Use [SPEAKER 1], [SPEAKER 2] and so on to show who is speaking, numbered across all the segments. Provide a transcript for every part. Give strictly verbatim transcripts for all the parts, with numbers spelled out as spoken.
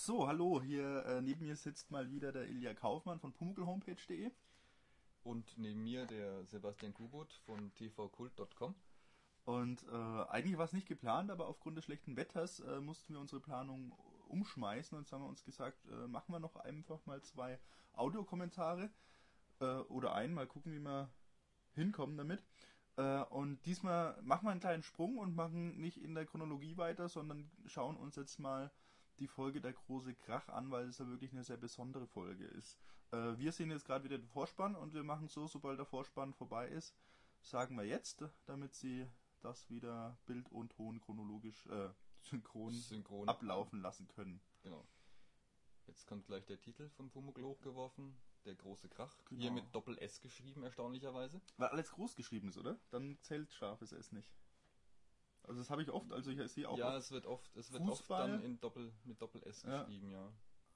[SPEAKER 1] So, hallo, hier äh, neben mir sitzt mal wieder der Ilja Kaufmann von pumuckl homepage punkt de.
[SPEAKER 2] Und neben mir der Sebastian Kubot von t v kult punkt com.
[SPEAKER 1] Und äh, eigentlich war es nicht geplant, aber aufgrund des schlechten Wetters äh, mussten wir unsere Planung umschmeißen und jetzt haben wir uns gesagt, äh, machen wir noch einfach mal zwei Audiokommentare äh, oder einen, mal gucken, wie wir hinkommen damit. Äh, und diesmal machen wir einen kleinen Sprung und machen nicht in der Chronologie weiter, sondern schauen uns jetzt mal die Folge Der große Krach an, weil es ja wirklich eine sehr besondere Folge ist. Äh, wir sehen jetzt gerade wieder den Vorspann und wir machen so, sobald der Vorspann vorbei ist, sagen wir jetzt, damit Sie das wieder Bild und Ton chronologisch äh, synchron,
[SPEAKER 2] Synchron
[SPEAKER 1] ablaufen lassen können.
[SPEAKER 2] Genau. Jetzt kommt gleich der Titel von Pumuckl hochgeworfen, Der große Krach.
[SPEAKER 1] Genau.
[SPEAKER 2] Hier mit Doppel-S geschrieben, erstaunlicherweise.
[SPEAKER 1] Weil alles groß geschrieben ist, oder? Dann zählt scharfes S nicht. Also das habe ich oft, also ich sehe auch
[SPEAKER 2] Ja,
[SPEAKER 1] oft
[SPEAKER 2] es wird oft, es wird
[SPEAKER 1] Fußball.
[SPEAKER 2] oft dann in Doppel, mit Doppel-S
[SPEAKER 1] Ja.
[SPEAKER 2] geschrieben, ja.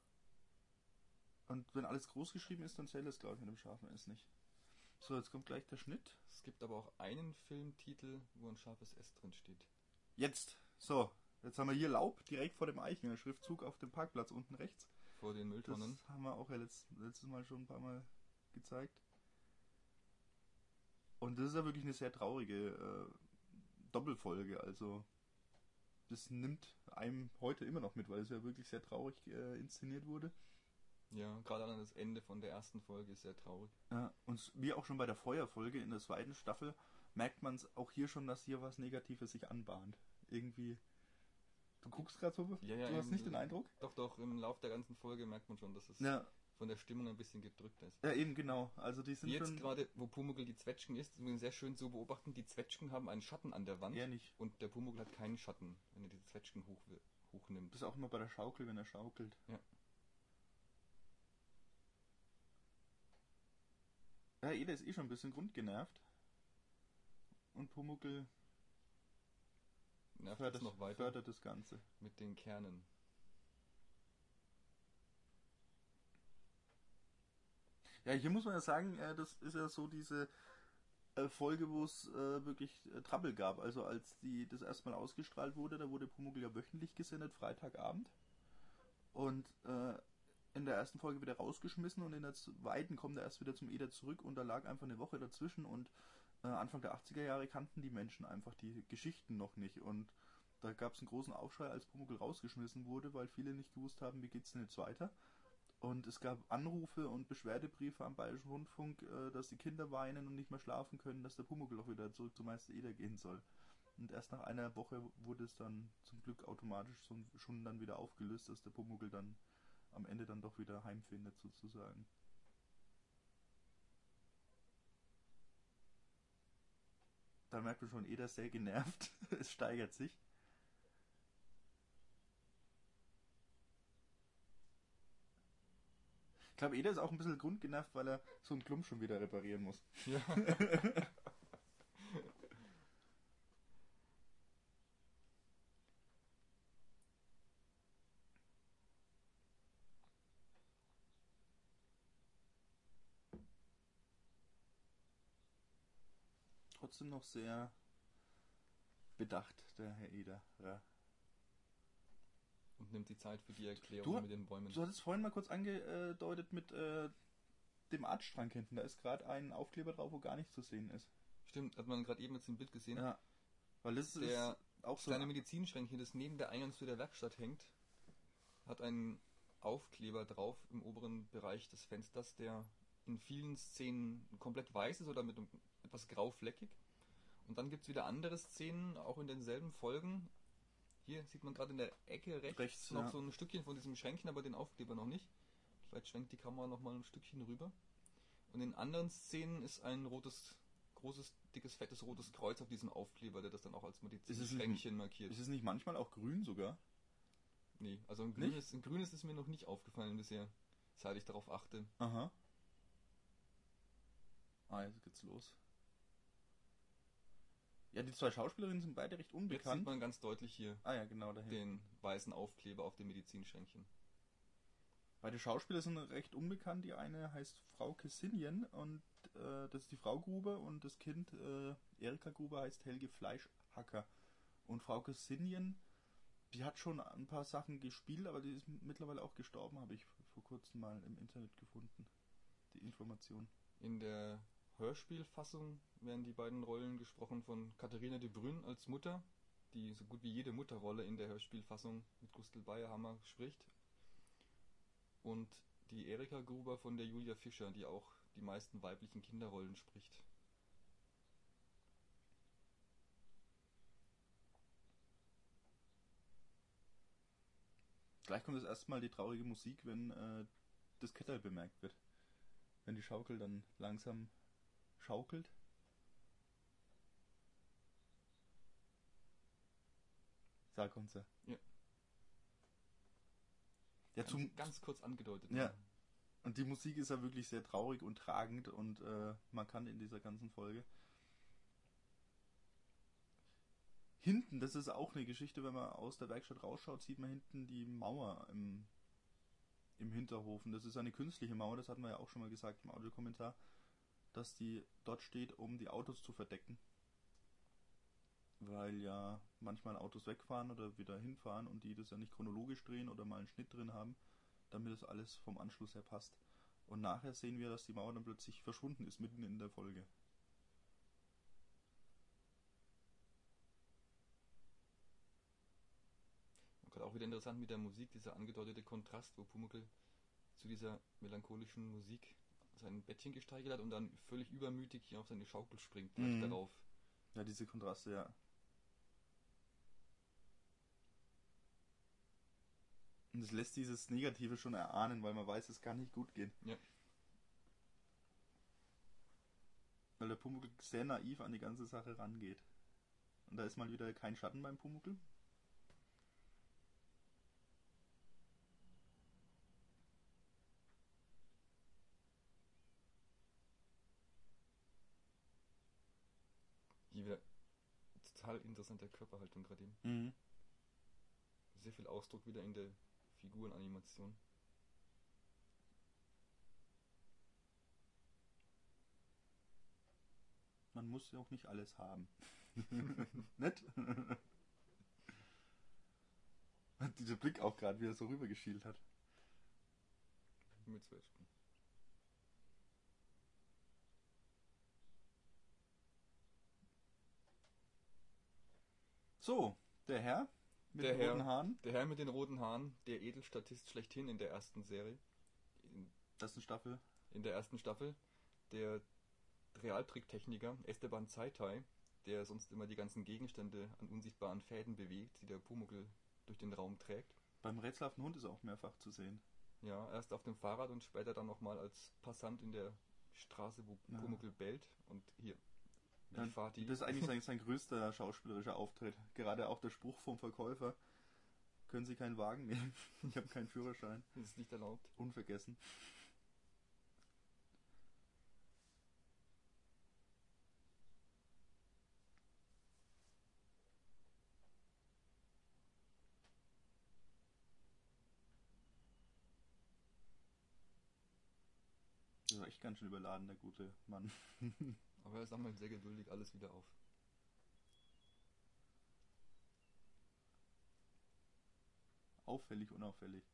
[SPEAKER 1] Und wenn alles groß geschrieben ist, dann zählt es, glaube ich, mit dem scharfen S nicht. So, jetzt kommt gleich der Schnitt.
[SPEAKER 2] Es gibt aber auch einen Filmtitel, wo ein scharfes S drin steht.
[SPEAKER 1] Jetzt! So, jetzt haben wir hier Laub direkt vor dem Eichinger Schriftzug auf dem Parkplatz unten rechts.
[SPEAKER 2] Vor den Mülltonnen.
[SPEAKER 1] Das haben wir auch ja letzt, letztes Mal schon ein paar Mal gezeigt. Und das ist ja wirklich eine sehr traurige äh, Doppelfolge. Also das nimmt einem heute immer noch mit, weil es ja wirklich sehr traurig äh, inszeniert wurde.
[SPEAKER 2] Ja, gerade an das Ende von der ersten Folge ist sehr traurig.
[SPEAKER 1] Ja, und wie auch schon bei der Feuerfolge in der zweiten Staffel merkt man es auch hier schon, dass hier was Negatives sich anbahnt. Irgendwie. Du guckst gerade so,
[SPEAKER 2] Ja, ja,
[SPEAKER 1] du hast
[SPEAKER 2] eben,
[SPEAKER 1] nicht den Eindruck?
[SPEAKER 2] Doch, doch, im Lauf der ganzen Folge merkt man schon, dass es
[SPEAKER 1] Ja,
[SPEAKER 2] von der Stimmung ein bisschen gedrückt ist.
[SPEAKER 1] ja eben genau. Also die sind
[SPEAKER 2] Wie jetzt
[SPEAKER 1] schon
[SPEAKER 2] gerade, wo Pumuckl die Zwetschgen ist, ist übrigens sehr schön zu beobachten, die Zwetschgen haben einen Schatten an der Wand.
[SPEAKER 1] eher nicht.
[SPEAKER 2] Und der Pumuckl hat keinen Schatten, wenn er die Zwetschgen hoch, hochnimmt.
[SPEAKER 1] Das ist auch immer bei der Schaukel, wenn er schaukelt.
[SPEAKER 2] Ja.
[SPEAKER 1] Ja, Eder ist eh schon ein bisschen grundgenervt. Und Pumuckl
[SPEAKER 2] Nervt
[SPEAKER 1] fördert,
[SPEAKER 2] jetzt noch weiter
[SPEAKER 1] fördert das Ganze.
[SPEAKER 2] mit den Kernen.
[SPEAKER 1] Ja, hier muss man ja sagen, äh, das ist ja so diese äh, Folge, wo es äh, wirklich äh, Trouble gab. Also als die das erstmal ausgestrahlt wurde, da wurde Pumuckl ja wöchentlich gesendet, Freitagabend. Und äh, in der ersten Folge wieder rausgeschmissen und in der zweiten kommt er erst wieder zum Eder zurück und da lag einfach eine Woche dazwischen und äh, Anfang der achtziger Jahre kannten die Menschen einfach die Geschichten noch nicht und da gab es einen großen Aufschrei, als Pumuckl rausgeschmissen wurde, weil viele nicht gewusst haben, wie geht's denn jetzt weiter. Und es gab Anrufe und Beschwerdebriefe am Bayerischen Rundfunk, äh, dass die Kinder weinen und nicht mehr schlafen können, dass der Pumuckl auch wieder zurück zum Meister Eder gehen soll. Und erst nach einer Woche wurde es dann zum Glück automatisch schon dann wieder aufgelöst, dass der Pumuckl dann am Ende dann doch wieder heimfindet, sozusagen. Da merkt man schon, Eder ist sehr genervt. Es steigert sich. Ich glaube, Eder ist auch ein bisschen grundgenervt, weil er so einen Klump schon wieder reparieren muss.
[SPEAKER 2] Ja.
[SPEAKER 1] Trotzdem noch sehr bedacht, der Herr Eder. Ja.
[SPEAKER 2] Und nimmt die Zeit für die Erklärung
[SPEAKER 1] Du,
[SPEAKER 2] mit den Bäumen.
[SPEAKER 1] Du hattest vorhin mal kurz angedeutet mit äh, dem Artstrang hinten. Da ist gerade ein Aufkleber drauf, wo gar nichts zu sehen ist.
[SPEAKER 2] Stimmt, hat man gerade eben jetzt im Bild gesehen.
[SPEAKER 1] Ja. Weil das
[SPEAKER 2] Der
[SPEAKER 1] ist auch so.
[SPEAKER 2] kleine Medizinschränkchen, das neben der Eingangstür der Werkstatt hängt, hat einen Aufkleber drauf im oberen Bereich des Fensters, der in vielen Szenen komplett weiß ist oder mit einem, etwas graufleckig. Und dann gibt es wieder andere Szenen, auch in denselben Folgen. Hier sieht man gerade in der Ecke rechts,
[SPEAKER 1] Rechts,
[SPEAKER 2] noch
[SPEAKER 1] ja.
[SPEAKER 2] so ein Stückchen von diesem Schränkchen, aber den Aufkleber noch nicht. Vielleicht schwenkt die Kamera noch mal ein Stückchen rüber. Und in anderen Szenen ist ein rotes, großes, dickes, fettes rotes Kreuz auf diesem Aufkleber, der das dann auch als Medizinschränkchen markiert.
[SPEAKER 1] Ist es nicht manchmal auch grün sogar?
[SPEAKER 2] Nee, also ein grünes, ein grünes ist mir noch nicht aufgefallen bisher, seit ich darauf achte.
[SPEAKER 1] Aha. Ah, jetzt geht's los. Ja, die zwei Schauspielerinnen sind beide recht
[SPEAKER 2] Jetzt sieht
[SPEAKER 1] unbekannt.
[SPEAKER 2] man ganz deutlich hier
[SPEAKER 1] Ah ja, genau dahin.
[SPEAKER 2] den weißen Aufkleber auf dem Medizinschränkchen.
[SPEAKER 1] Beide Schauspieler sind recht unbekannt. Die eine heißt Frauke Sinjen und äh, das ist die Frau Gruber und das Kind äh, Erika Gruber heißt Helge Fleischhacker. Und Frauke Sinjen Die hat schon ein paar Sachen gespielt, aber die ist mittlerweile auch gestorben, habe ich vor kurzem mal im Internet gefunden. Die Information.
[SPEAKER 2] In der Hörspielfassung werden die beiden Rollen gesprochen von Katharina de Bruyne als Mutter, die so gut wie jede Mutterrolle in der Hörspielfassung mit Gustl Bayerhammer spricht. Und die Erika Gruber von der Julia Fischer, die auch die meisten weiblichen Kinderrollen spricht.
[SPEAKER 1] Gleich kommt das erste Mal die traurige Musik, wenn äh, das Kettel bemerkt wird. Wenn die Schaukel dann langsam schaukelt. Da kommt sie.
[SPEAKER 2] Ja.
[SPEAKER 1] Ja,
[SPEAKER 2] Ganz,
[SPEAKER 1] zum,
[SPEAKER 2] ganz kurz angedeutet.
[SPEAKER 1] Ja.
[SPEAKER 2] Ne?
[SPEAKER 1] Und die Musik ist ja wirklich sehr traurig und tragend und äh, markant in dieser ganzen Folge. Hinten, das ist auch eine Geschichte, wenn man aus der Werkstatt rausschaut, sieht man hinten die Mauer im, im Hinterhof. Und das ist eine künstliche Mauer, das hatten wir ja auch schon mal gesagt im Audiokommentar, dass die dort steht, um die Autos zu verdecken. Weil ja manchmal Autos wegfahren oder wieder hinfahren und die das ja nicht chronologisch drehen oder mal einen Schnitt drin haben, damit das alles vom Anschluss her passt. Und nachher sehen wir, dass die Mauer dann plötzlich verschwunden ist, mitten in der Folge.
[SPEAKER 2] Gerade auch wieder interessant mit der Musik, dieser angedeutete Kontrast, wo Pumuckl zu dieser melancholischen Musik sein Bettchen gesteigert hat und dann völlig übermütig hier auf seine Schaukel springt, gleich
[SPEAKER 1] Mhm.
[SPEAKER 2] darauf.
[SPEAKER 1] Ja, diese Kontraste, ja. Und es lässt dieses Negative schon erahnen, weil man weiß, es kann nicht gut gehen.
[SPEAKER 2] Ja.
[SPEAKER 1] Weil der Pumuckl sehr naiv an die ganze Sache rangeht. Und da ist mal wieder kein Schatten beim Pumuckl.
[SPEAKER 2] Hier wieder total interessante Körperhaltung gerade eben.
[SPEAKER 1] Mhm.
[SPEAKER 2] Sehr viel Ausdruck wieder in der Figurenanimation.
[SPEAKER 1] Man muss ja auch nicht alles haben. Nett? Hat dieser Blick auch gerade wieder so rübergeschielt hat.
[SPEAKER 2] Mit zwölf Stunden.
[SPEAKER 1] So, der Herr mit
[SPEAKER 2] Der
[SPEAKER 1] den
[SPEAKER 2] Herr.
[SPEAKER 1] roten Haaren.
[SPEAKER 2] Der Herr mit den roten Haaren, der Edelstatist schlechthin in der ersten Serie. In,
[SPEAKER 1] Das ist eine Staffel.
[SPEAKER 2] in der ersten Staffel. Der Realtricktechniker Esteban Zeitai, der sonst immer die ganzen Gegenstände an unsichtbaren Fäden bewegt, die der Pumuckl durch den Raum trägt.
[SPEAKER 1] Beim rätselhaften Hund ist er auch mehrfach zu sehen.
[SPEAKER 2] Ja, erst auf dem Fahrrad und später dann nochmal als Passant in der Straße, wo
[SPEAKER 1] Ja.
[SPEAKER 2] Pumuckl bellt. Und hier,
[SPEAKER 1] Ja,
[SPEAKER 2] die Fahrt, die...
[SPEAKER 1] das ist eigentlich sein, sein größter schauspielerischer Auftritt. Gerade auch der Spruch vom Verkäufer. Können Sie keinen Wagen nehmen? Ich habe keinen Führerschein.
[SPEAKER 2] Das ist nicht erlaubt.
[SPEAKER 1] Unvergessen. Das ist echt ganz schön überladen, der gute Mann.
[SPEAKER 2] Aber er sammelt sehr geduldig alles wieder auf.
[SPEAKER 1] Auffällig, unauffällig.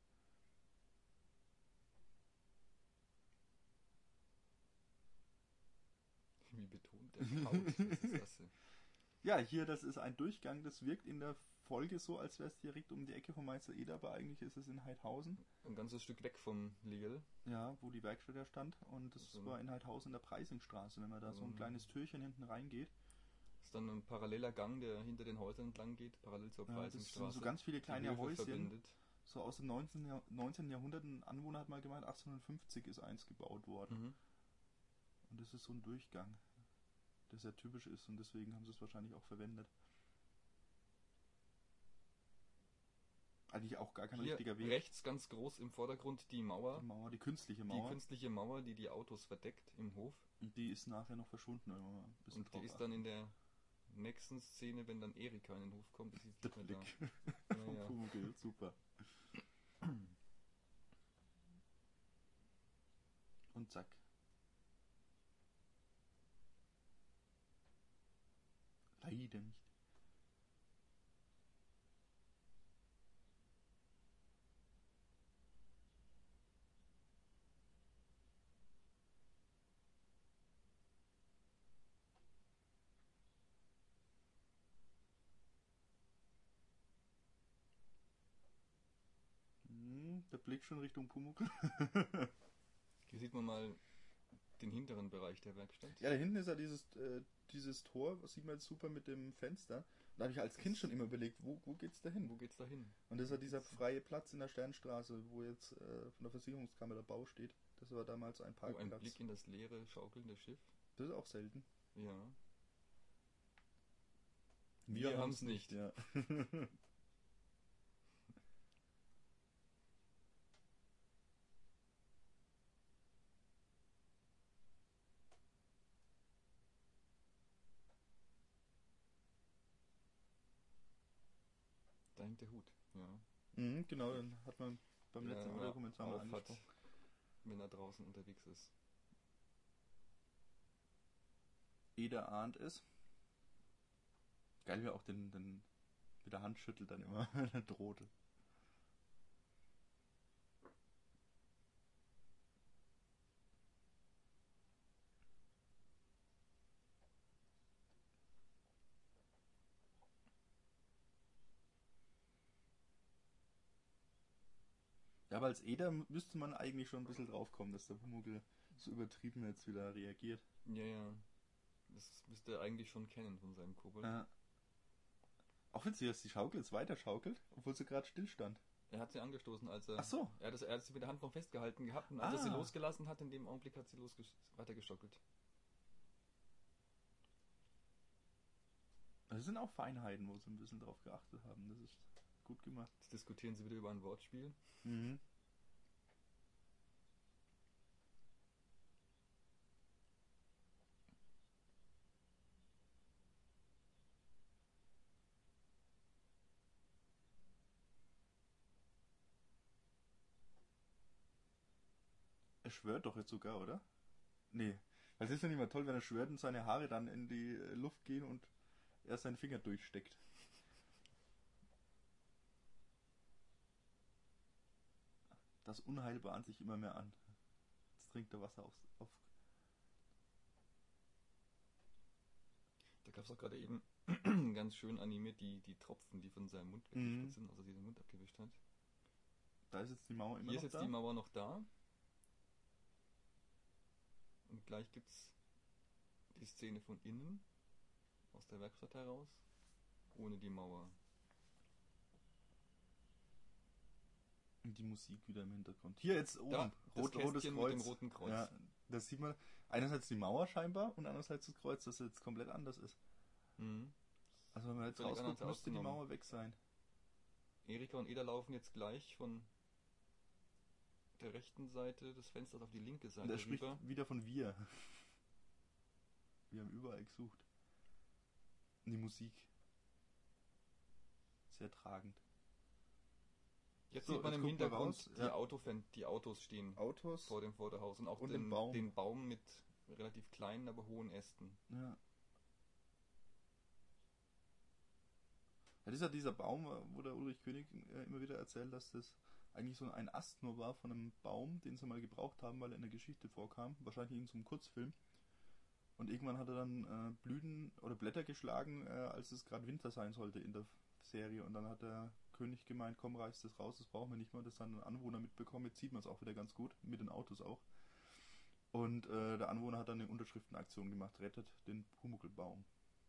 [SPEAKER 2] Wie betont er kaut. Das ist das.
[SPEAKER 1] Ja, hier, das ist ein Durchgang, das wirkt in der Folge so, als wäre es direkt um die Ecke vom Meister Eder, aber eigentlich ist es in Heidhausen.
[SPEAKER 2] Ein ganzes Stück weg vom Legel.
[SPEAKER 1] Ja, wo die Werkstatt ja stand. Und das
[SPEAKER 2] So.
[SPEAKER 1] war in Heidhausen in der Preisingstraße, wenn man da so ein
[SPEAKER 2] Mhm.
[SPEAKER 1] kleines Türchen hinten reingeht.
[SPEAKER 2] Das ist dann ein paralleler Gang, der hinter den Häusern entlang geht, parallel zur
[SPEAKER 1] Ja, das
[SPEAKER 2] Preisingstraße.
[SPEAKER 1] sind so ganz viele
[SPEAKER 2] die
[SPEAKER 1] kleine
[SPEAKER 2] Höfe
[SPEAKER 1] Häuschen.
[SPEAKER 2] verbindet.
[SPEAKER 1] So aus dem neunzehnten. Jahr- neunzehnten. Jahrhundert, ein Anwohner hat mal gemeint, achtzehnhundertfünfzig ist eins gebaut worden.
[SPEAKER 2] Mhm.
[SPEAKER 1] Und das ist so ein Durchgang, der sehr typisch ist und deswegen haben sie es wahrscheinlich auch verwendet. Eigentlich auch gar kein
[SPEAKER 2] Hier
[SPEAKER 1] richtiger Weg.
[SPEAKER 2] rechts ganz groß im Vordergrund die Mauer.
[SPEAKER 1] Die Mauer, die künstliche
[SPEAKER 2] Die
[SPEAKER 1] Mauer.
[SPEAKER 2] künstliche Mauer, die die Autos verdeckt im Hof.
[SPEAKER 1] Und die ist nachher noch verschwunden, wenn man mal ein bisschen
[SPEAKER 2] Und die
[SPEAKER 1] drauf
[SPEAKER 2] ist
[SPEAKER 1] achtet.
[SPEAKER 2] dann in der nächsten Szene, wenn dann Erika in den Hof kommt, ist sie
[SPEAKER 1] Der
[SPEAKER 2] nicht mehr
[SPEAKER 1] Blick
[SPEAKER 2] da.
[SPEAKER 1] vom
[SPEAKER 2] Ja, ja.
[SPEAKER 1] Pumuckl, super. Und zack. Leider nicht. der Blick schon Richtung Pumuckl.
[SPEAKER 2] Hier sieht man mal den hinteren Bereich der Werkstatt.
[SPEAKER 1] Ja, da hinten ist ja dieses, äh, dieses Tor, das sieht man jetzt super mit dem Fenster. Da habe ich als Kind schon immer überlegt, wo, wo geht's da hin?
[SPEAKER 2] Wo geht's da hin?
[SPEAKER 1] Und das ist ja dieser freie Platz in der Sternstraße, wo jetzt äh, von der Versicherungskammer der Bau steht. Das war damals ein
[SPEAKER 2] Oh,
[SPEAKER 1] Parkplatz.
[SPEAKER 2] ein Blick in das leere, schaukelnde Schiff.
[SPEAKER 1] Das ist auch selten.
[SPEAKER 2] Ja.
[SPEAKER 1] Wir,
[SPEAKER 2] Wir
[SPEAKER 1] haben's
[SPEAKER 2] haben's nicht.
[SPEAKER 1] ja.
[SPEAKER 2] Da hängt der Hut. Ja.
[SPEAKER 1] Mhm, genau, dann hat man beim
[SPEAKER 2] Ja,
[SPEAKER 1] letzten
[SPEAKER 2] wenn er
[SPEAKER 1] Audiokommentar mal
[SPEAKER 2] auf hat,
[SPEAKER 1] angesprochen.
[SPEAKER 2] wenn er draußen unterwegs ist.
[SPEAKER 1] Eder ahnt es. Geil, wie er auch den, den mit der Hand schüttelt dann immer, wenn er droht. Ja, aber als Eder müsste man eigentlich schon ein bisschen drauf kommen, dass der Pumuckl so übertrieben jetzt wieder reagiert.
[SPEAKER 2] Ja, ja. Das müsste er eigentlich schon kennen von seinem Kobold.
[SPEAKER 1] Ja. Auch witzig, dass die Schaukel jetzt weiter schaukelt, obwohl sie gerade stillstand.
[SPEAKER 2] Er hat sie angestoßen, als er.
[SPEAKER 1] Ach so.
[SPEAKER 2] Er hat, das, er hat sie mit der Hand noch festgehalten gehabt und als er
[SPEAKER 1] Ah.
[SPEAKER 2] sie losgelassen hat, in dem Augenblick hat sie losges weitergeschockelt.
[SPEAKER 1] Das sind auch Feinheiten, wo sie ein bisschen drauf geachtet haben. Das ist gut gemacht.
[SPEAKER 2] Jetzt diskutieren sie wieder über ein Wortspiel.
[SPEAKER 1] Mhm. Er schwört doch jetzt sogar, oder? Nee. Weil es ist ja nicht mal toll, wenn er schwört und seine Haare dann in die äh, Luft gehen und er seinen Finger durchsteckt. Das Unheil bahnt sich immer mehr an. Jetzt trinkt er Wasser aufs, auf.
[SPEAKER 2] Da gab es auch gerade eben ganz schön animiert die, die Tropfen, die von seinem Mund
[SPEAKER 1] Mhm.
[SPEAKER 2] weggewischt sind, also die den Mund abgewischt hat.
[SPEAKER 1] Da ist jetzt die Mauer immer
[SPEAKER 2] Hier
[SPEAKER 1] noch
[SPEAKER 2] ist jetzt
[SPEAKER 1] da.
[SPEAKER 2] die Mauer noch da. Und gleich gibt's die Szene von innen, aus der Werkstatt heraus, ohne die Mauer.
[SPEAKER 1] Und die Musik wieder im Hintergrund. Hier jetzt oben.
[SPEAKER 2] Da, das
[SPEAKER 1] Rot, rotes
[SPEAKER 2] Kästchen
[SPEAKER 1] Kreuz.
[SPEAKER 2] mit dem roten Kreuz.
[SPEAKER 1] Ja, das sieht man. Einerseits die Mauer scheinbar und andererseits das Kreuz, das jetzt komplett anders ist.
[SPEAKER 2] Mhm.
[SPEAKER 1] Also wenn man jetzt
[SPEAKER 2] Völlig
[SPEAKER 1] rausguckt,
[SPEAKER 2] anders
[SPEAKER 1] müsste die
[SPEAKER 2] ausgenommen.
[SPEAKER 1] Mauer weg sein.
[SPEAKER 2] Erika und Eda laufen jetzt gleich von der rechten Seite des Fensters auf die linke
[SPEAKER 1] Und
[SPEAKER 2] Seite
[SPEAKER 1] er spricht
[SPEAKER 2] rüber.
[SPEAKER 1] wieder von wir. Wir haben überall gesucht. Und die Musik. Sehr tragend.
[SPEAKER 2] Jetzt
[SPEAKER 1] So,
[SPEAKER 2] sieht man
[SPEAKER 1] jetzt
[SPEAKER 2] im
[SPEAKER 1] gucken wir
[SPEAKER 2] Hintergrund
[SPEAKER 1] raus.
[SPEAKER 2] die,
[SPEAKER 1] Ja.
[SPEAKER 2] Autofen die Autos stehen
[SPEAKER 1] Autos.
[SPEAKER 2] vor dem Vorderhaus und auch
[SPEAKER 1] Und
[SPEAKER 2] den,
[SPEAKER 1] den Baum.
[SPEAKER 2] den Baum mit relativ kleinen, aber hohen Ästen.
[SPEAKER 1] Ja. Das ist ja dieser Baum, wo der Ulrich König äh, immer wieder erzählt, dass das eigentlich so ein Ast nur war von einem Baum, den sie mal gebraucht haben, weil er in der Geschichte vorkam. Wahrscheinlich in so einem Kurzfilm. Und irgendwann hat er dann äh, Blüten oder Blätter geschlagen, äh, als es gerade Winter sein sollte in der Serie. Und dann hat der König gemeint, komm, reiß das raus, das brauchen wir nicht mehr. Das dann ein Anwohner mitbekommen. Jetzt sieht man es auch wieder ganz gut, mit den Autos auch. Und äh, der Anwohner hat dann eine Unterschriftenaktion gemacht, rettet den Pumuckl-Baum.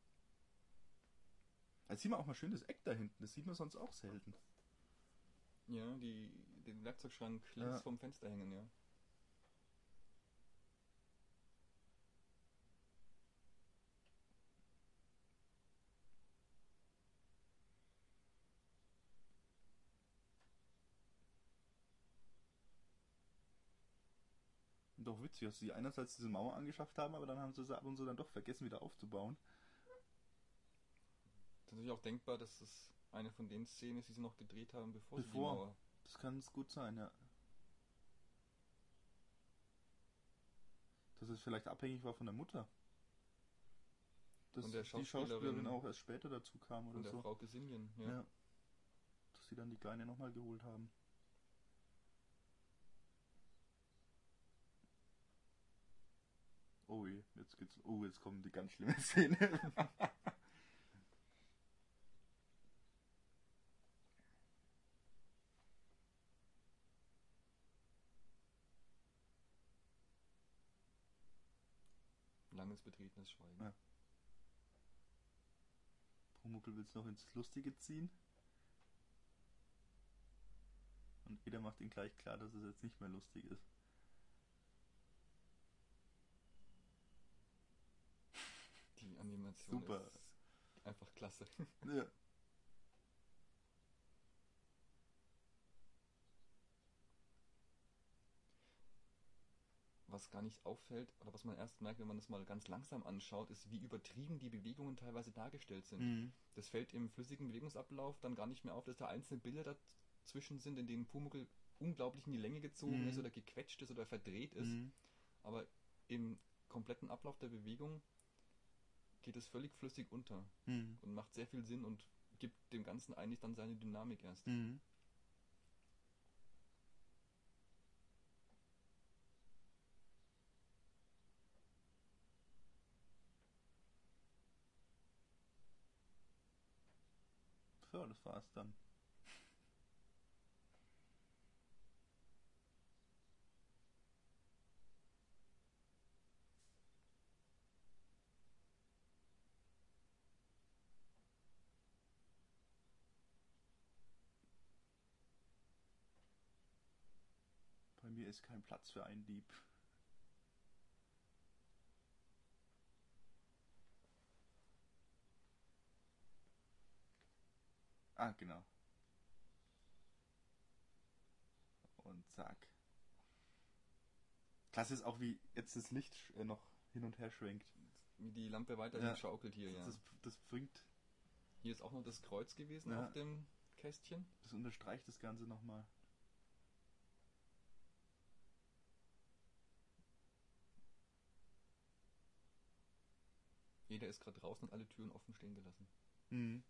[SPEAKER 1] Jetzt sieht man auch mal schön das Eck da hinten, das sieht man sonst auch selten.
[SPEAKER 2] Ja, die, den Werkzeugschrank links
[SPEAKER 1] Ja.
[SPEAKER 2] vom Fenster hängen, ja.
[SPEAKER 1] Und doch witzig, dass sie einerseits diese Mauer angeschafft haben, aber dann haben sie sie ab und zu dann doch vergessen wieder aufzubauen.
[SPEAKER 2] Das ist natürlich auch denkbar, dass das eine von den Szenen ist, die sie noch gedreht haben, bevor, sie die
[SPEAKER 1] Bevor.
[SPEAKER 2] Mauer...
[SPEAKER 1] Das kann es gut sein, ja. Dass es vielleicht abhängig war von der Mutter. Dass
[SPEAKER 2] Von der
[SPEAKER 1] die Schauspielerin
[SPEAKER 2] Schauspielerin
[SPEAKER 1] auch erst später dazu kam
[SPEAKER 2] von
[SPEAKER 1] oder
[SPEAKER 2] der
[SPEAKER 1] so.
[SPEAKER 2] Frau Gesinien, ja.
[SPEAKER 1] Ja. Dass sie dann die Kleine nochmal geholt haben. Oh je, jetzt geht's. Oh, jetzt kommt die ganz schlimme Szene.
[SPEAKER 2] Langes betretenes Schweigen.
[SPEAKER 1] Ja. Pumuckl will es noch ins Lustige ziehen. Und jeder macht ihm gleich klar, dass es jetzt nicht mehr lustig ist.
[SPEAKER 2] Die Animation
[SPEAKER 1] Super.
[SPEAKER 2] ist einfach klasse.
[SPEAKER 1] Ja.
[SPEAKER 2] Was gar nicht auffällt, oder was man erst merkt, wenn man das mal ganz langsam anschaut, ist, wie übertrieben die Bewegungen teilweise dargestellt sind.
[SPEAKER 1] Mhm.
[SPEAKER 2] Das fällt im flüssigen Bewegungsablauf dann gar nicht mehr auf, dass da einzelne Bilder dazwischen sind, in denen Pumuckl unglaublich in die Länge gezogen
[SPEAKER 1] Mhm.
[SPEAKER 2] ist oder gequetscht ist oder verdreht ist.
[SPEAKER 1] Mhm.
[SPEAKER 2] Aber im kompletten Ablauf der Bewegung geht es völlig flüssig unter
[SPEAKER 1] Mhm.
[SPEAKER 2] und macht sehr viel Sinn und gibt dem Ganzen eigentlich dann seine Dynamik erst.
[SPEAKER 1] Mhm. So, das war's dann. Bei mir ist kein Platz für einen Dieb. Ah, genau. Und zack. Klasse ist auch, wie jetzt das Licht äh, noch hin und her schwenkt.
[SPEAKER 2] Wie die Lampe weiterhin
[SPEAKER 1] Ja.
[SPEAKER 2] schaukelt hier, ja.
[SPEAKER 1] Das, das bringt,
[SPEAKER 2] Hier ist auch noch das Kreuz gewesen
[SPEAKER 1] Ja.
[SPEAKER 2] auf dem Kästchen.
[SPEAKER 1] das unterstreicht das Ganze nochmal.
[SPEAKER 2] Jeder ist gerade draußen und alle Türen offen stehen gelassen.
[SPEAKER 1] Mhm.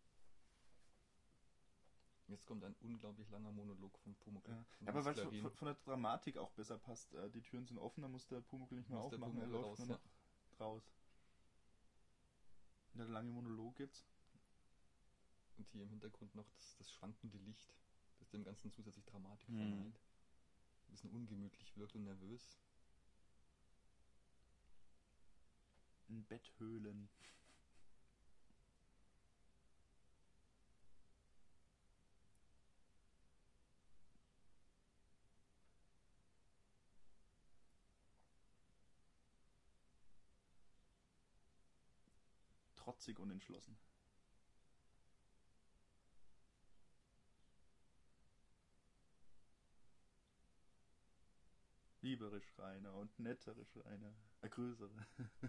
[SPEAKER 2] Jetzt kommt ein unglaublich langer Monolog von Pumuckl.
[SPEAKER 1] Ja.
[SPEAKER 2] von
[SPEAKER 1] Ja, aber
[SPEAKER 2] Hans
[SPEAKER 1] weil es
[SPEAKER 2] Clarin.
[SPEAKER 1] von, von der Dramatik auch besser passt. Äh, Die Türen sind offen, dann muss der Pumuckl nicht mehr
[SPEAKER 2] Muss der
[SPEAKER 1] aufmachen, er
[SPEAKER 2] Pumuckl
[SPEAKER 1] läuft
[SPEAKER 2] raus,
[SPEAKER 1] nur
[SPEAKER 2] ja.
[SPEAKER 1] noch raus. Und der lange Monolog jetzt.
[SPEAKER 2] Und hier im Hintergrund noch das, das schwankende Licht, das dem Ganzen zusätzlich Dramatik
[SPEAKER 1] Mhm.
[SPEAKER 2] verleiht. Ein bisschen ungemütlich wirkt und nervös.
[SPEAKER 1] In Betthöhlen. Trotzig und entschlossen. Liebere Schreiner und nettere Schreiner. Äh, größere.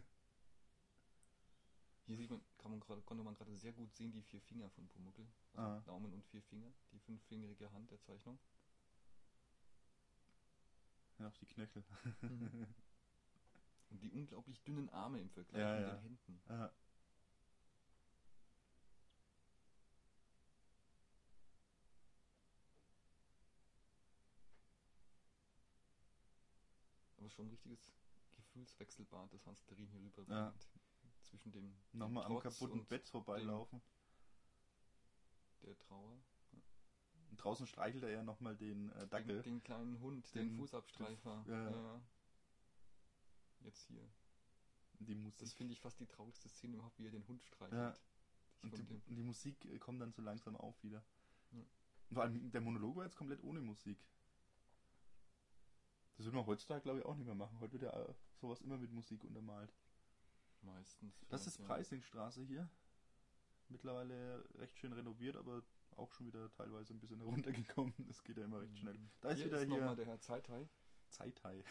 [SPEAKER 2] Hier sieht man, kann man grad, konnte man gerade sehr gut sehen, die vier Finger von Pumuckl. Also
[SPEAKER 1] Ah.
[SPEAKER 2] Daumen und vier Finger. Die fünffingerige Hand der Zeichnung.
[SPEAKER 1] Ja, auf die Knöchel.
[SPEAKER 2] Und die unglaublich dünnen Arme im Vergleich
[SPEAKER 1] Ja,
[SPEAKER 2] mit
[SPEAKER 1] ja.
[SPEAKER 2] den Händen.
[SPEAKER 1] Ah.
[SPEAKER 2] Aber schon ein richtiges Gefühlswechselbad, das Hans Clarin hier rüberbringt.
[SPEAKER 1] Ja.
[SPEAKER 2] Zwischen dem, dem
[SPEAKER 1] Nochmal am
[SPEAKER 2] Trotz
[SPEAKER 1] kaputten
[SPEAKER 2] und
[SPEAKER 1] Bett vorbeilaufen.
[SPEAKER 2] der Trauer.
[SPEAKER 1] Und draußen streichelt er ja nochmal den äh, Dackel.
[SPEAKER 2] Den, den kleinen Hund, den,
[SPEAKER 1] Den-
[SPEAKER 2] Fußabstreifer.
[SPEAKER 1] den- ja.
[SPEAKER 2] Ja. Jetzt hier.
[SPEAKER 1] Die Musik.
[SPEAKER 2] Das finde ich fast die traurigste Szene überhaupt, wie er den Hund streichelt.
[SPEAKER 1] Ja.
[SPEAKER 2] Ich
[SPEAKER 1] Und
[SPEAKER 2] von
[SPEAKER 1] die,
[SPEAKER 2] dem,
[SPEAKER 1] und die Musik äh, kommt dann so langsam auf wieder.
[SPEAKER 2] Ja.
[SPEAKER 1] Und vor allem der Monolog war jetzt komplett ohne Musik. Das würde man heutzutage, glaube ich, auch nicht mehr machen. Heute wird ja äh, sowas immer mit Musik untermalt.
[SPEAKER 2] meistens.
[SPEAKER 1] Das
[SPEAKER 2] vielleicht,
[SPEAKER 1] ist
[SPEAKER 2] ja.
[SPEAKER 1] Preisingstraße hier. Mittlerweile recht schön renoviert, aber auch schon wieder teilweise ein bisschen heruntergekommen. Das geht ja immer recht schnell. Da ist
[SPEAKER 2] Hier
[SPEAKER 1] wieder
[SPEAKER 2] ist nochmal
[SPEAKER 1] hier
[SPEAKER 2] der Herr Zeithai.
[SPEAKER 1] Zeithai.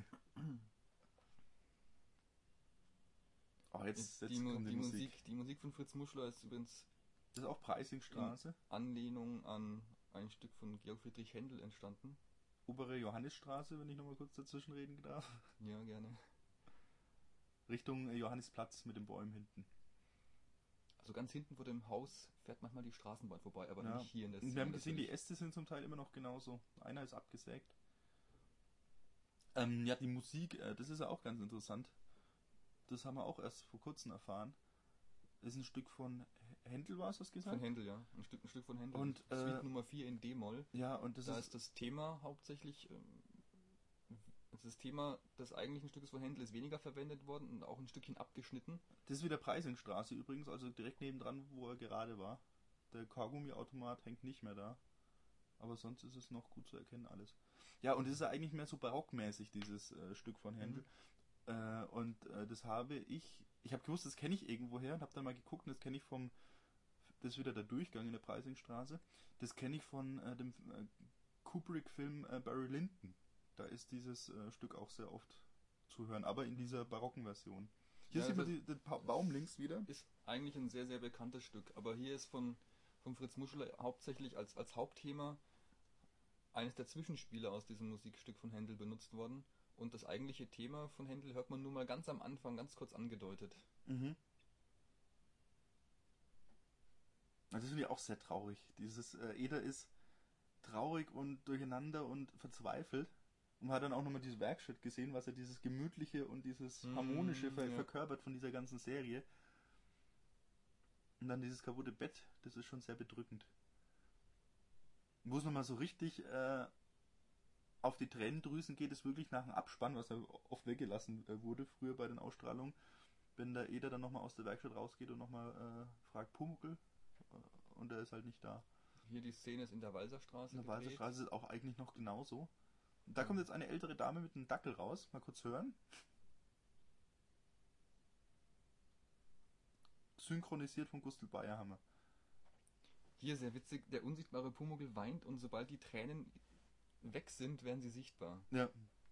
[SPEAKER 1] Oh, jetzt, jetzt
[SPEAKER 2] die, Mu-
[SPEAKER 1] kommt die,
[SPEAKER 2] die
[SPEAKER 1] Musik.
[SPEAKER 2] Musik. Die Musik von Fritz Muschler ist übrigens
[SPEAKER 1] Das ist auch Preisingstraße.
[SPEAKER 2] Anlehnung an ein Stück von Georg Friedrich Händel entstanden.
[SPEAKER 1] Obere Johannisstraße, wenn ich nochmal kurz dazwischen reden darf.
[SPEAKER 2] Ja, gerne.
[SPEAKER 1] Richtung äh, Johannisplatz mit den Bäumen hinten.
[SPEAKER 2] Also ganz hinten vor dem Haus fährt manchmal die Straßenbahn vorbei, aber
[SPEAKER 1] Ja.
[SPEAKER 2] nicht hier in der
[SPEAKER 1] Und
[SPEAKER 2] Szene.
[SPEAKER 1] wir haben gesehen, die
[SPEAKER 2] natürlich.
[SPEAKER 1] Äste sind zum Teil immer noch genauso. Einer ist abgesägt. Ähm, ja, die Musik, äh, das ist ja auch ganz interessant. Das haben wir auch erst vor kurzem erfahren. Das ist ein Stück von Händel, war es das gesagt?
[SPEAKER 2] Von Händel, ja. Ein Stück, ein Stück von Händel.
[SPEAKER 1] Und,
[SPEAKER 2] Suite
[SPEAKER 1] äh,
[SPEAKER 2] Nummer vier in D-Moll.
[SPEAKER 1] Ja, und das
[SPEAKER 2] Da
[SPEAKER 1] ist,
[SPEAKER 2] ist das Thema hauptsächlich ähm, Das Thema des eigentlichen Stückes von Händel ist weniger verwendet worden und auch ein Stückchen abgeschnitten.
[SPEAKER 1] Das ist wieder Preisingstraße übrigens, also direkt nebendran, wo er gerade war. Der Kaugummiautomat hängt nicht mehr da. Aber sonst ist es noch gut zu erkennen alles. Ja, und es ist ja eigentlich mehr so barockmäßig, dieses äh, Stück von Händel. Mhm. Äh, und äh, das habe ich, ich habe gewusst, das kenne ich irgendwoher und habe dann mal geguckt und das kenne ich vom, das ist wieder der Durchgang in der Preisingstraße, das kenne ich von äh, dem äh, Kubrick-Film äh, Barry Lyndon. Da ist dieses äh, Stück auch sehr oft zu hören, aber in dieser barocken Version. Hier
[SPEAKER 2] ja,
[SPEAKER 1] sieht man die, den pa- Baum links wieder.
[SPEAKER 2] Ist eigentlich ein sehr, sehr bekanntes Stück, aber hier ist von, von Fritz Muschler hauptsächlich als, als Hauptthema eines der Zwischenspiele aus diesem Musikstück von Händel benutzt worden. Und das eigentliche Thema von Händel hört man nur mal ganz am Anfang, ganz kurz angedeutet.
[SPEAKER 1] Mhm. Also das finde ich auch sehr traurig. Dieses äh, Eder ist traurig und durcheinander und verzweifelt. Und man hat dann auch nochmal dieses Werkstatt gesehen, was ja dieses Gemütliche und dieses Harmonische ver-
[SPEAKER 2] ja.
[SPEAKER 1] verkörpert von dieser ganzen Serie. Und dann dieses kaputte Bett, das ist schon sehr bedrückend. Wo es nochmal so richtig äh, auf die Tränendrüsen geht, ist wirklich nach dem Abspann, was ja oft weggelassen äh, wurde früher bei den Ausstrahlungen, wenn der Eder dann nochmal aus der Werkstatt rausgeht und nochmal äh, fragt Pumuckl äh, und er ist halt nicht da.
[SPEAKER 2] Hier die Szene ist in der Walserstraße.
[SPEAKER 1] In der Walserstraße ist es auch eigentlich noch genauso. Und da kommt jetzt eine ältere Dame mit einem Dackel raus. Mal kurz hören. Synchronisiert von Gustl Bayerhammer.
[SPEAKER 2] Hier sehr witzig, der unsichtbare Pumuckl weint und sobald die Tränen weg sind, werden sie sichtbar.
[SPEAKER 1] Ja.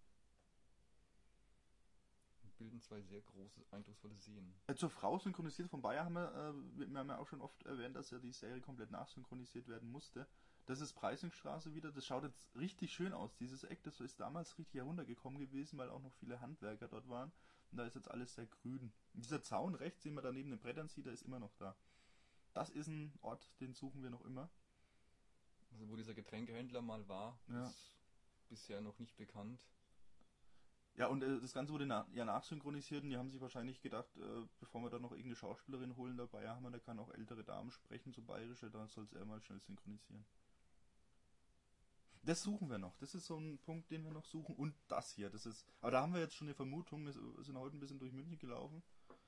[SPEAKER 2] Und bilden zwei sehr große, eindrucksvolle Seen.
[SPEAKER 1] Äh, zur Frau synchronisiert von Bayerhammer, äh, wir haben ja auch schon oft erwähnt, dass ja die Serie komplett nachsynchronisiert werden musste. Das ist Preisingstraße wieder, das schaut jetzt richtig schön aus, dieses Eck, das ist damals richtig heruntergekommen gewesen, weil auch noch viele Handwerker dort waren. Und da ist jetzt alles sehr grün. Und dieser Zaun rechts, den man da neben den Brettern sieht, der ist immer noch da. Das ist ein Ort, den suchen wir noch immer.
[SPEAKER 2] Also wo dieser Getränkehändler mal war,
[SPEAKER 1] Ja.
[SPEAKER 2] ist bisher noch nicht bekannt.
[SPEAKER 1] Ja, und äh, das Ganze wurde na ja nachsynchronisiert und die haben sich wahrscheinlich gedacht, äh, bevor wir da noch irgendeine Schauspielerin holen dabei haben, der kann auch ältere Damen sprechen, so bayerische, dann soll es er mal schnell synchronisieren. Das suchen wir noch. Das ist so ein Punkt, den wir noch suchen. Und das hier, das ist. Aber da haben wir jetzt schon eine Vermutung. Wir sind heute ein bisschen durch München gelaufen.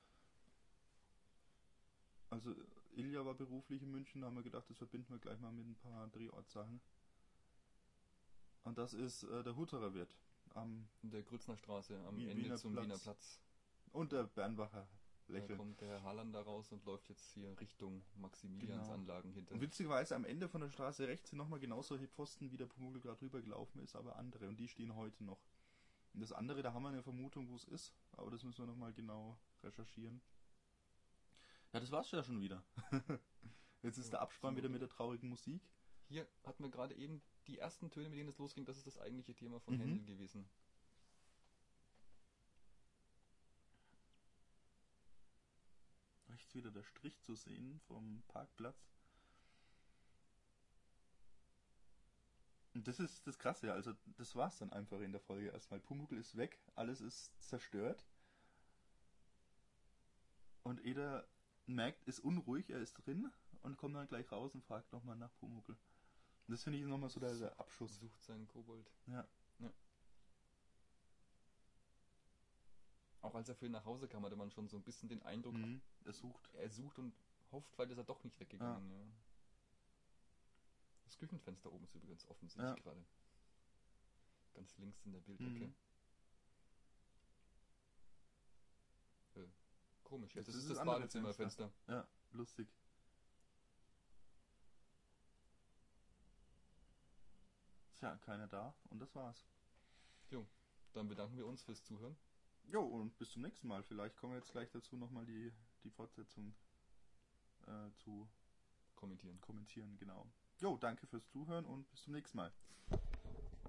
[SPEAKER 1] Also Ilja war beruflich in München, da haben wir gedacht, das verbinden wir gleich mal mit ein paar Drehortsachen. Und das ist äh, der Hutterer Wirt. Am
[SPEAKER 2] In der Grützner Straße, am
[SPEAKER 1] Wiener
[SPEAKER 2] Ende zum
[SPEAKER 1] Platz.
[SPEAKER 2] Wiener Platz.
[SPEAKER 1] Und der Bernbacher
[SPEAKER 2] Da
[SPEAKER 1] Lächeln.
[SPEAKER 2] kommt der Herr Hallander raus und läuft jetzt hier Richtung Maximiliansanlagen hinter.
[SPEAKER 1] Und witzigerweise am Ende von der Straße rechts sind nochmal genau solche Pfosten, wie der Pumuckl gerade rübergelaufen ist, aber andere. Und die stehen heute noch. Und das andere, da haben wir eine Vermutung, wo es ist. Aber das müssen wir nochmal genau recherchieren. Ja, das war's ja schon wieder. Jetzt ist
[SPEAKER 2] Ja,
[SPEAKER 1] der Abspann
[SPEAKER 2] so
[SPEAKER 1] wieder
[SPEAKER 2] gut.
[SPEAKER 1] mit der traurigen Musik.
[SPEAKER 2] Hier hatten wir gerade eben die ersten Töne, mit denen es losging. Das ist das eigentliche Thema von
[SPEAKER 1] Mhm.
[SPEAKER 2] Händel gewesen.
[SPEAKER 1] Rechts wieder der Strich zu sehen vom Parkplatz. Und das ist das Krasse, also das war's dann einfach in der Folge erstmal. Pumuckl ist weg, alles ist zerstört. Und Eder merkt, ist unruhig, er ist drin und kommt dann gleich raus und fragt nochmal nach Pumuckl. Und das finde ich nochmal so der, der Abschuss.
[SPEAKER 2] Sucht seinen Kobold.
[SPEAKER 1] Ja.
[SPEAKER 2] Auch als er vorhin nach Hause kam, hatte man schon so ein bisschen den Eindruck,
[SPEAKER 1] Mhm. Er sucht.
[SPEAKER 2] er sucht und hofft, weil ist er doch nicht weggegangen. Ja. Das Küchenfenster oben ist übrigens offen, sehe
[SPEAKER 1] Ja.
[SPEAKER 2] ich gerade. Ganz links in der Bildecke.
[SPEAKER 1] Mhm.
[SPEAKER 2] Äh, komisch, jetzt
[SPEAKER 1] Das
[SPEAKER 2] ist
[SPEAKER 1] ist
[SPEAKER 2] es das
[SPEAKER 1] das andere
[SPEAKER 2] Badezimmerfenster.
[SPEAKER 1] Ja, lustig. Tja, keiner da und das war's.
[SPEAKER 2] Dann bedanken wir uns fürs Zuhören.
[SPEAKER 1] Jo, und bis zum nächsten Mal. Vielleicht kommen wir jetzt gleich dazu, nochmal die, die Fortsetzung äh, zu
[SPEAKER 2] Kommentieren.
[SPEAKER 1] kommentieren, genau. Jo, danke fürs Zuhören und bis zum nächsten Mal.